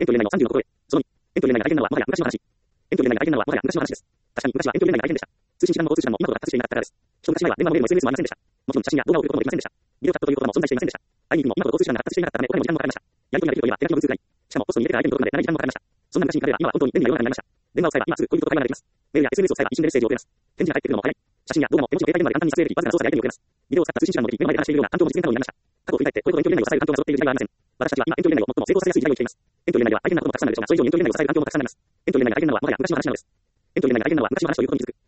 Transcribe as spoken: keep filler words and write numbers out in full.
エントリー内のさんじゅうのところへ。そのに、エントリー内が大変なのはもはや昔の話。エントリー内が大変なのはもはや昔の話です。確かに昔はエントリー内が大変でした。通信手段も交通手段も今ほど発達していなかったからです。一昔前は電話もメールも エスエヌエス もありませんでした。もちろん写真や動画を送ることもできませんでした。ビデオチャットということも存在していませんでした。アイディー も今ほど交通手段が発達していなかったためお金も時間もかかりました。やり取りができるといえば手書きの文通くらい。しかもポストに入れてから相手のところまで長い時間もかかりました。そんな昔に彼らは今は本当に便利な世の中になりました。電話を使えば今すぐ恋人と会話ができます。メールや エスエヌエス を使えば一瞬でメッセージを送れます。返事が返ってくるのも早い。写真や動画も絵文字の携帯電話で簡単に撮影でき、わずかな操作で相手に送れます。ビデオを使った通信手段の時、目の前で話しているような担当の実現可能になりました。過去を振り返ってこれほど遠距離内を支える環境が揃っている時代はありません。私たちは今遠距離内を最も成功させやすい時代を生きています。遠距離内では大変なこともたくさんあるでしょうが、それ以上に遠距離内を支える環境もたくさんあります。遠距離内が大変なのはもはや昔の話なのです。遠距離内が大変なのは昔の話ということに気づく。